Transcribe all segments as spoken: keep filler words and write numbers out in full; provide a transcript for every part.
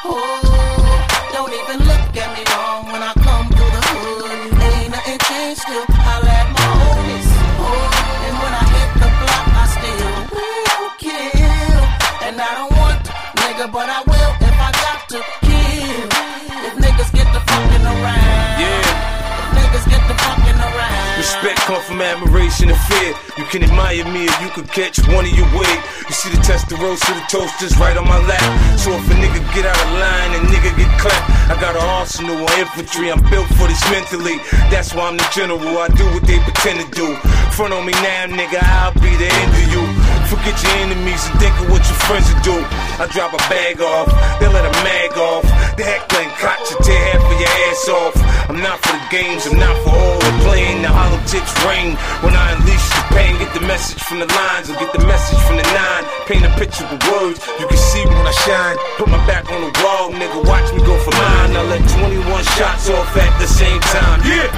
Oh, don't even look at me wrong when I come through the hood. Ain't nothing changed, still holla at my homies. Oh, and when I hit the block, I still will kill. And I don't want to, nigga, but I will if I got to kill. If niggas get the fucking around. Yeah. If niggas get the fucking around. Respect come from admiration and fear. You can admire me if you could catch one of your wig. You see the Testarossa, the toasters right on my lap. So if a nigga get out of line and nigga get clapped, I got an arsenal of infantry. I'm built for this mentally. That's why I'm the general. I do what they pretend to do. Front on me now, nigga, I'll be the end of you. Forget your enemies and think of what your friends will do. I drop a bag off, they let a mag off. The heckling cops will tear half of your ass off. I'm not for the games, I'm not for all the playing. The hollow tips rain when I unleash the pain. Get the message from the lines or get the message from the nine. Paint a picture with words, you can see me when I shine. Put my back on the wall, nigga, watch me go for mine. I let twenty-one shots off at the same time, yeah.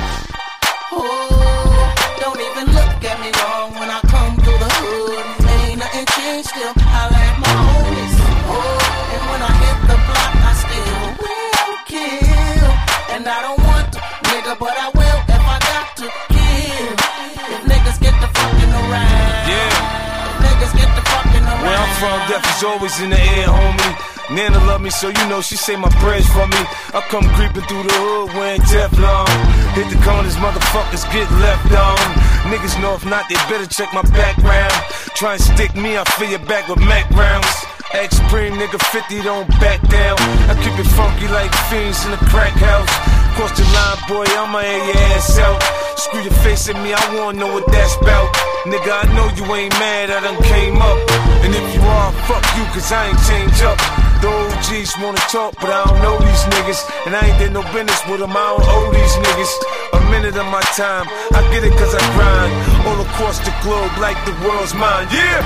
Oh, don't even look at me wrong when I come through the hood. Ain't nothing changed, still holla at my homies. Oh, and when I hit the block, I still will kill. And I don't want to, nigga, but I will if I got to kill. If niggas get the fucking around. Yeah. If niggas get the fucking around. Where I'm from, death is always in the air, homie. Nana love me, so you know she say my prayers for me. I come creeping through the hood wearing Teflon. Hit the corners, motherfuckers get left on. Niggas know if not, they better check my background. Try and stick me, I fill your back with Mac rounds. X-Supreme, nigga, fifty, don't back down. I keep it funky like fiends in a crack house. Cross the line, boy, I'ma air your ass out. Screw your face at me, I wanna know what that's about. Nigga, I know you ain't mad, I done came up. And if you are, fuck you, cause I ain't changed up. The O Gs wanna talk, but I don't know these niggas. And I ain't did no business with them, I don't owe these niggas a minute of my time. I get it cause I grind all across the globe like the world's mine, yeah!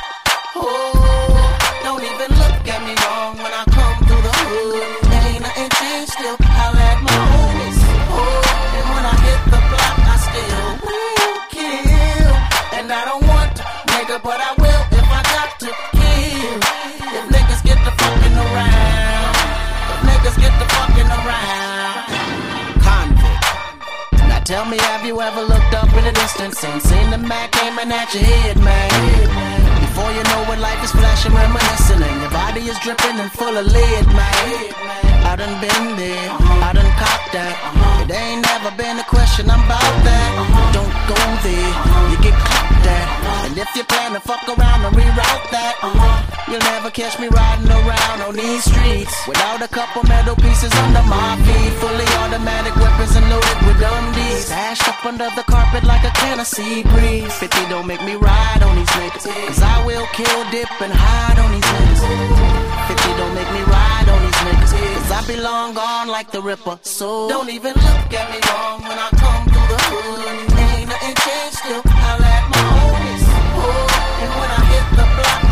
Oh, don't even look at me wrong when I come through the hood. Ain't nothing changed, still holla at my homies. Oh, and when I hit the block, I still will kill. And I don't want to, nigga, but I will if I got to kill. If niggas get the fucking around. If niggas get the fucking around. Convict. Now tell me, have you ever looked up in the distance and seen the Mac aiming at your head, man? Before you know it, life is flashing, reminiscing, and your body is dripping and full of lead, man. I done been there, I done copped that. It ain't never been a question, I'm about that. Don't go there, you get caught that. And if you plan to fuck around and reroute that, you'll never catch me riding around on these streets without a couple metal pieces under my feet. Fully automatic weapons and loaded with dumb D's. Stashed up under the carpet like a can of sea breeze. fifty don't make me ride on these niggas, cause I will kill, dip, and hide on these niggas. fifty don't make me ride on these niggas, cause I be long gone like the Ripper. So don't even look at me wrong when I come through the hood. Ain't nothing changed, still holla at my homies. Oh, and when I hit the block,